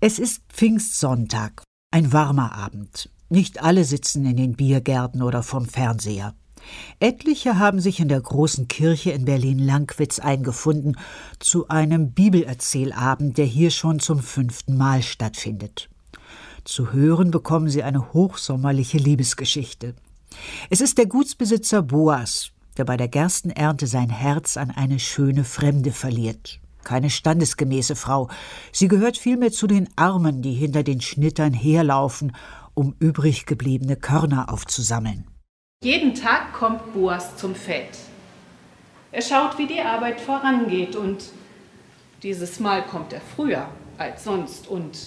Es ist Pfingstsonntag, ein warmer Abend. Nicht alle sitzen in den Biergärten oder vorm Fernseher. Etliche haben sich in der großen Kirche in Berlin-Lankwitz eingefunden zu einem Bibelerzählabend, der hier schon zum 5. Mal stattfindet. Zu hören bekommen sie eine hochsommerliche Liebesgeschichte. Es ist der Gutsbesitzer Boas, der bei der Gerstenernte sein Herz an eine schöne Fremde verliert. Keine standesgemäße Frau. Sie gehört vielmehr zu den Armen, die hinter den Schnittern herlaufen, um übrig gebliebene Körner aufzusammeln. Jeden Tag kommt Boas zum Feld. Er schaut, wie die Arbeit vorangeht, und dieses Mal kommt er früher als sonst und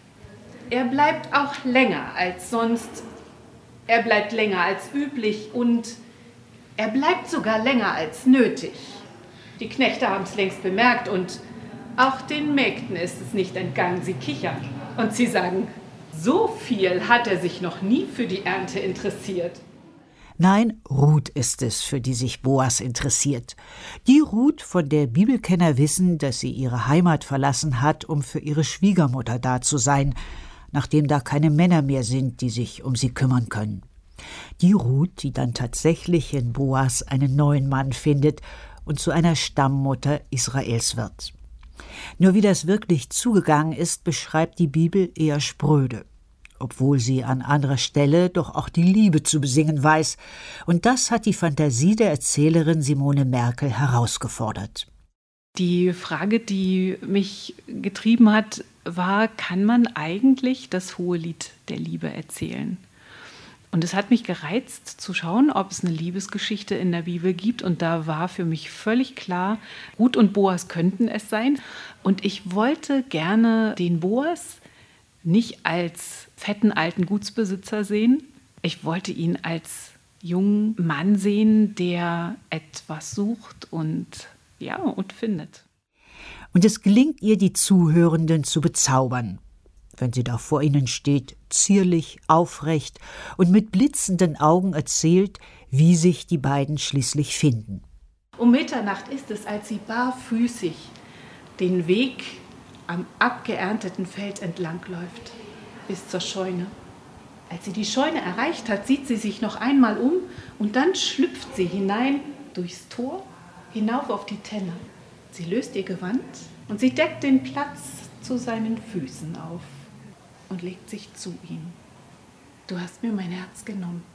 er bleibt auch länger als sonst. Er bleibt länger als üblich und er bleibt sogar länger als nötig. Die Knechte haben es längst bemerkt und auch den Mägden ist es nicht entgangen. Sie kichern und sie sagen, so viel hat er sich noch nie für die Ernte interessiert. Nein, Ruth ist es, für die sich Boas interessiert. Die Ruth, von der Bibelkenner wissen, dass sie ihre Heimat verlassen hat, um für ihre Schwiegermutter da zu sein, nachdem da keine Männer mehr sind, die sich um sie kümmern können. Die Ruth, die dann tatsächlich in Boas einen neuen Mann findet und zu einer Stammmutter Israels wird. Nur wie das wirklich zugegangen ist, beschreibt die Bibel eher spröde, obwohl sie an anderer Stelle doch auch die Liebe zu besingen weiß. Und das hat die Fantasie der Erzählerin Simone Merkel herausgefordert. Die Frage, die mich getrieben hat, war, kann man eigentlich das Hohelied der Liebe erzählen? Und es hat mich gereizt zu schauen, ob es eine Liebesgeschichte in der Bibel gibt. Und da war für mich völlig klar, Ruth und Boas könnten es sein. Und ich wollte gerne den Boas nicht als fetten alten Gutsbesitzer sehen. Ich wollte ihn als jungen Mann sehen, der etwas sucht und findet. Und es gelingt ihr, die Zuhörenden zu bezaubern, wenn sie da vor ihnen steht, zierlich, aufrecht und mit blitzenden Augen erzählt, wie sich die beiden schließlich finden. Um Mitternacht ist es, als sie barfüßig den Weg am abgeernteten Feld entlang läuft, bis zur Scheune. Als sie die Scheune erreicht hat, sieht sie sich noch einmal um und dann schlüpft sie hinein durchs Tor, hinauf auf die Tenne. Sie löst ihr Gewand und sie deckt den Platz zu seinen Füßen auf und legt sich zu ihm. Du hast mir mein Herz genommen,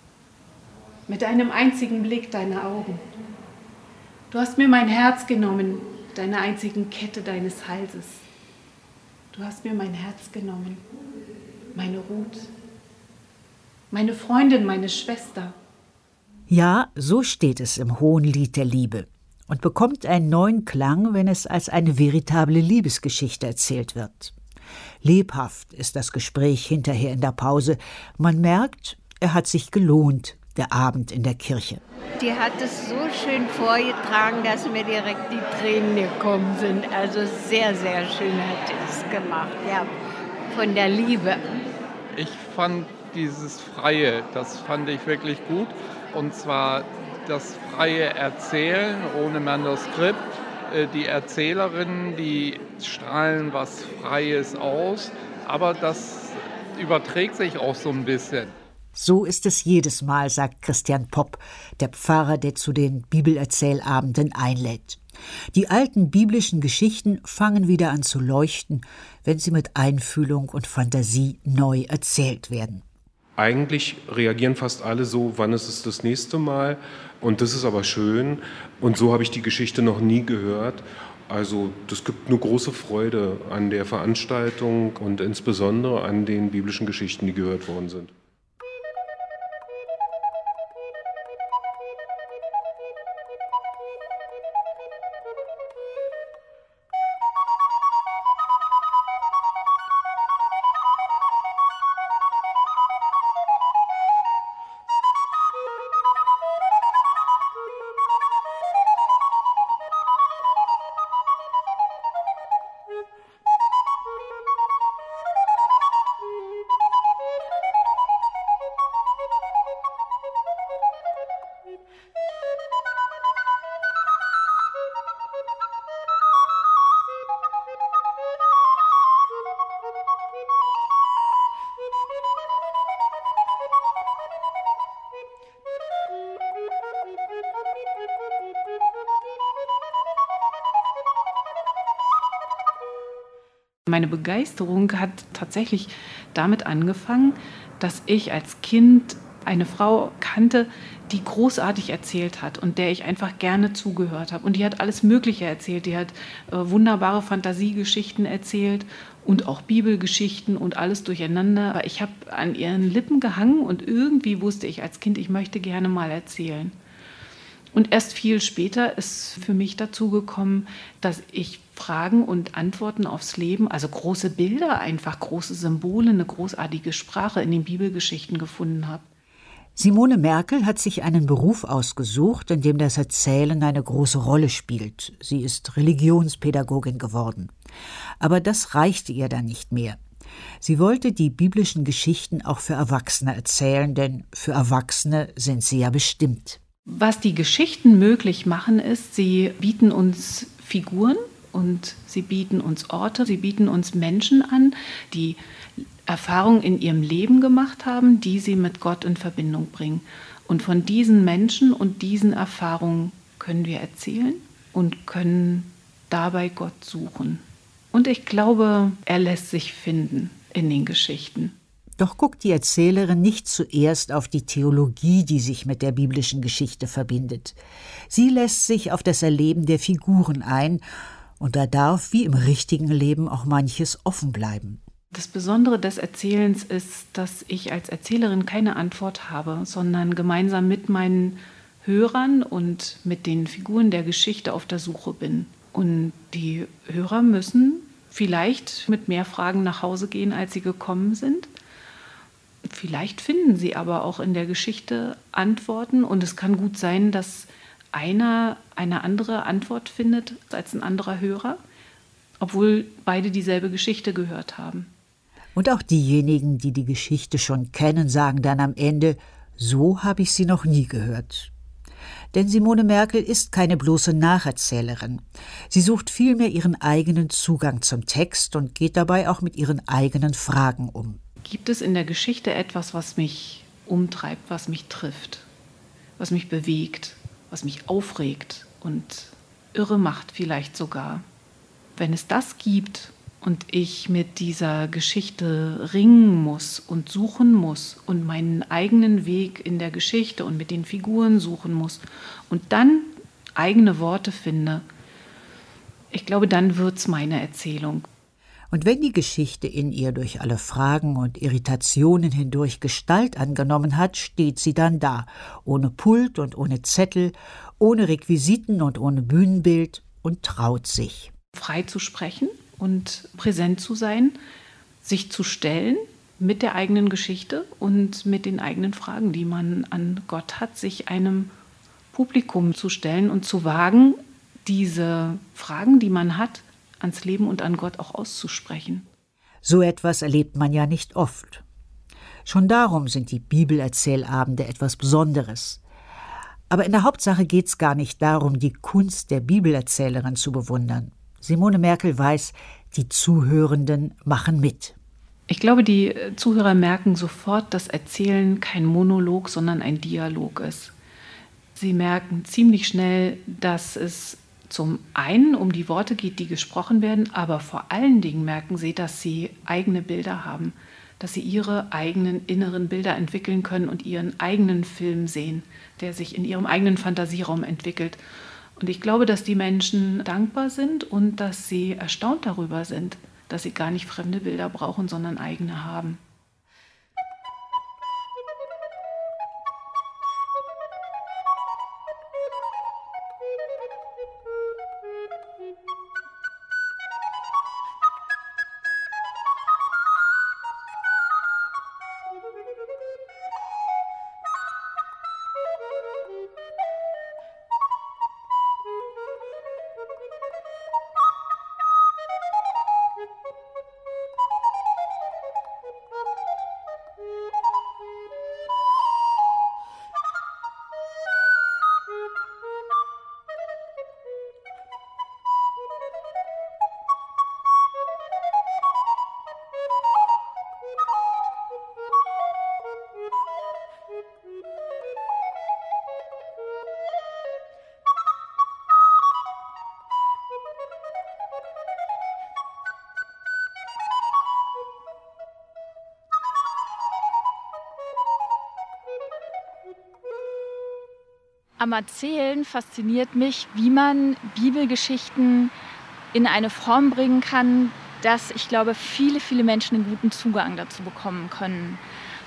mit einem einzigen Blick deiner Augen. Du hast mir mein Herz genommen, mit einer einzigen Kette deines Halses. Du hast mir mein Herz genommen, meine Ruth, meine Freundin, meine Schwester. Ja, so steht es im Hohenlied der Liebe und bekommt einen neuen Klang, wenn es als eine veritable Liebesgeschichte erzählt wird. Lebhaft ist das Gespräch hinterher in der Pause. Man merkt, er hat sich gelohnt, der Abend in der Kirche. Die hat es so schön vorgetragen, dass mir direkt die Tränen gekommen sind. Also sehr, sehr schön hat es gemacht, ja, von der Liebe. Ich fand dieses Freie, das fand ich wirklich gut. Und zwar das freie Erzählen ohne Manuskript. Die Erzählerinnen, die strahlen was Freies aus, aber das überträgt sich auch so ein bisschen. So ist es jedes Mal, sagt Christian Popp, der Pfarrer, der zu den Bibelerzählabenden einlädt. Die alten biblischen Geschichten fangen wieder an zu leuchten, wenn sie mit Einfühlung und Fantasie neu erzählt werden. Eigentlich reagieren fast alle so, wann ist es das nächste Mal? Und das ist aber schön. Und so habe ich die Geschichte noch nie gehört. Also das gibt eine große Freude an der Veranstaltung und insbesondere an den biblischen Geschichten, die gehört worden sind. Meine Begeisterung hat tatsächlich damit angefangen, dass ich als Kind eine Frau kannte, die großartig erzählt hat und der ich einfach gerne zugehört habe. Und die hat alles Mögliche erzählt. Die hat wunderbare Fantasiegeschichten erzählt und auch Bibelgeschichten und alles durcheinander. Aber ich habe an ihren Lippen gehangen und irgendwie wusste ich als Kind, ich möchte gerne mal erzählen. Und erst viel später ist für mich dazu gekommen, dass ich Fragen und Antworten aufs Leben, also große Bilder, einfach große Symbole, eine großartige Sprache in den Bibelgeschichten gefunden habe. Simone Merkel hat sich einen Beruf ausgesucht, in dem das Erzählen eine große Rolle spielt. Sie ist Religionspädagogin geworden. Aber das reichte ihr dann nicht mehr. Sie wollte die biblischen Geschichten auch für Erwachsene erzählen, denn für Erwachsene sind sie ja bestimmt. Was die Geschichten möglich machen, ist, sie bieten uns Figuren und sie bieten uns Orte, sie bieten uns Menschen an, die Erfahrungen in ihrem Leben gemacht haben, die sie mit Gott in Verbindung bringen. Und von diesen Menschen und diesen Erfahrungen können wir erzählen und können dabei Gott suchen. Und ich glaube, er lässt sich finden in den Geschichten. Doch guckt die Erzählerin nicht zuerst auf die Theologie, die sich mit der biblischen Geschichte verbindet. Sie lässt sich auf das Erleben der Figuren ein, und da darf wie im richtigen Leben auch manches offen bleiben. Das Besondere des Erzählens ist, dass ich als Erzählerin keine Antwort habe, sondern gemeinsam mit meinen Hörern und mit den Figuren der Geschichte auf der Suche bin. Und die Hörer müssen vielleicht mit mehr Fragen nach Hause gehen, als sie gekommen sind. Vielleicht finden sie aber auch in der Geschichte Antworten. Und es kann gut sein, dass einer eine andere Antwort findet als ein anderer Hörer, obwohl beide dieselbe Geschichte gehört haben. Und auch diejenigen, die die Geschichte schon kennen, sagen dann am Ende, so habe ich sie noch nie gehört. Denn Simone Merkel ist keine bloße Nacherzählerin. Sie sucht vielmehr ihren eigenen Zugang zum Text und geht dabei auch mit ihren eigenen Fragen um. Gibt es in der Geschichte etwas, was mich umtreibt, was mich trifft, was mich bewegt, was mich aufregt und irre macht vielleicht sogar? Wenn es das gibt und ich mit dieser Geschichte ringen muss und suchen muss und meinen eigenen Weg in der Geschichte und mit den Figuren suchen muss und dann eigene Worte finde, ich glaube, dann wird's meine Erzählung. Und wenn die Geschichte in ihr durch alle Fragen und Irritationen hindurch Gestalt angenommen hat, steht sie dann da, ohne Pult und ohne Zettel, ohne Requisiten und ohne Bühnenbild und traut sich. Frei zu sprechen und präsent zu sein, sich zu stellen mit der eigenen Geschichte und mit den eigenen Fragen, die man an Gott hat, sich einem Publikum zu stellen und zu wagen, diese Fragen, die man hat, ans Leben und an Gott auch auszusprechen. So etwas erlebt man ja nicht oft. Schon darum sind die Bibelerzählabende etwas Besonderes. Aber in der Hauptsache geht es gar nicht darum, die Kunst der Bibelerzählerin zu bewundern. Simone Merkel weiß, die Zuhörenden machen mit. Ich glaube, die Zuhörer merken sofort, dass Erzählen kein Monolog, sondern ein Dialog ist. Sie merken ziemlich schnell, dass es zum einen um die Worte geht, die gesprochen werden, aber vor allen Dingen merken sie, dass sie eigene Bilder haben, dass sie ihre eigenen inneren Bilder entwickeln können und ihren eigenen Film sehen, der sich in ihrem eigenen Fantasieraum entwickelt. Und ich glaube, dass die Menschen dankbar sind und dass sie erstaunt darüber sind, dass sie gar nicht fremde Bilder brauchen, sondern eigene haben. Am Erzählen fasziniert mich, wie man Bibelgeschichten in eine Form bringen kann, dass ich glaube, viele, viele Menschen einen guten Zugang dazu bekommen können.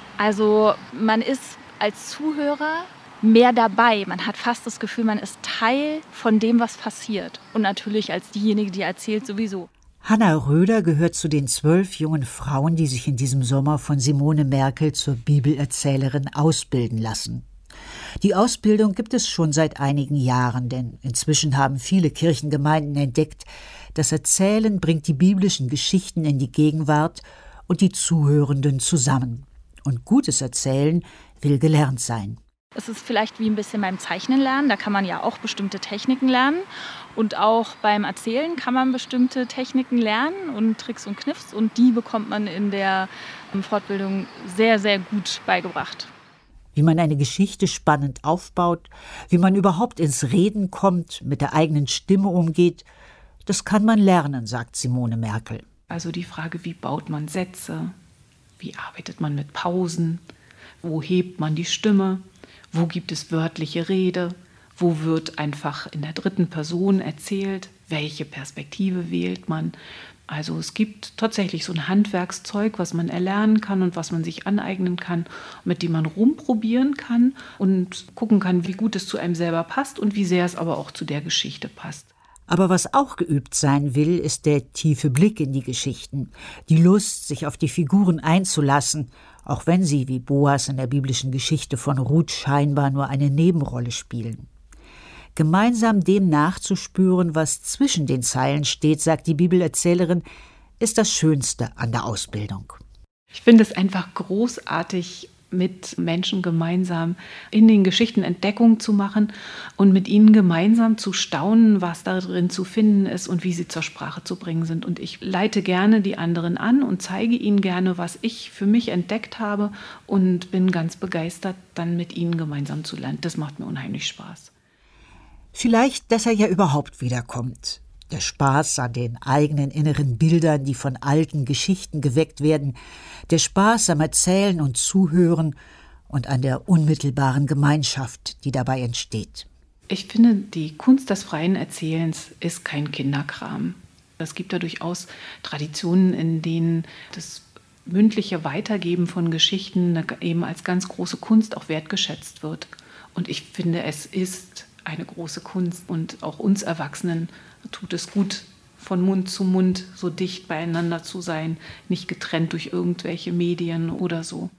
Also man ist als Zuhörer mehr dabei. Man hat fast das Gefühl, man ist Teil von dem, was passiert. Und natürlich als diejenige, die erzählt, sowieso. Hanna Röder gehört zu den 12 jungen Frauen, die sich in diesem Sommer von Simone Merkel zur Bibelerzählerin ausbilden lassen. Die Ausbildung gibt es schon seit einigen Jahren, denn inzwischen haben viele Kirchengemeinden entdeckt, das Erzählen bringt die biblischen Geschichten in die Gegenwart und die Zuhörenden zusammen. Und gutes Erzählen will gelernt sein. Es ist vielleicht wie ein bisschen beim Zeichnen lernen, da kann man ja auch bestimmte Techniken lernen. Und auch beim Erzählen kann man bestimmte Techniken lernen und Tricks und Kniffs. Und die bekommt man in der Fortbildung sehr, sehr gut beigebracht. Wie man eine Geschichte spannend aufbaut, wie man überhaupt ins Reden kommt, mit der eigenen Stimme umgeht, das kann man lernen, sagt Simone Merkel. Also die Frage, wie baut man Sätze, wie arbeitet man mit Pausen, wo hebt man die Stimme, wo gibt es wörtliche Rede, wo wird einfach in der dritten Person erzählt, welche Perspektive wählt man. Also es gibt tatsächlich so ein Handwerkszeug, was man erlernen kann und was man sich aneignen kann, mit dem man rumprobieren kann und gucken kann, wie gut es zu einem selber passt und wie sehr es aber auch zu der Geschichte passt. Aber was auch geübt sein will, ist der tiefe Blick in die Geschichten, die Lust, sich auf die Figuren einzulassen, auch wenn sie, wie Boas in der biblischen Geschichte von Ruth, scheinbar nur eine Nebenrolle spielen. Gemeinsam dem nachzuspüren, was zwischen den Zeilen steht, sagt die Bibelerzählerin, ist das Schönste an der Ausbildung. Ich finde es einfach großartig, mit Menschen gemeinsam in den Geschichten Entdeckung zu machen und mit ihnen gemeinsam zu staunen, was darin zu finden ist und wie sie zur Sprache zu bringen sind. Und ich leite gerne die anderen an und zeige ihnen gerne, was ich für mich entdeckt habe und bin ganz begeistert, dann mit ihnen gemeinsam zu lernen. Das macht mir unheimlich Spaß. Vielleicht, dass er ja überhaupt wiederkommt. Der Spaß an den eigenen inneren Bildern, die von alten Geschichten geweckt werden, der Spaß am Erzählen und Zuhören und an der unmittelbaren Gemeinschaft, die dabei entsteht. Ich finde, die Kunst des freien Erzählens ist kein Kinderkram. Es gibt da durchaus Traditionen, in denen das mündliche Weitergeben von Geschichten eben als ganz große Kunst auch wertgeschätzt wird. Und ich finde, es ist eine große Kunst und auch uns Erwachsenen tut es gut, von Mund zu Mund so dicht beieinander zu sein, nicht getrennt durch irgendwelche Medien oder so.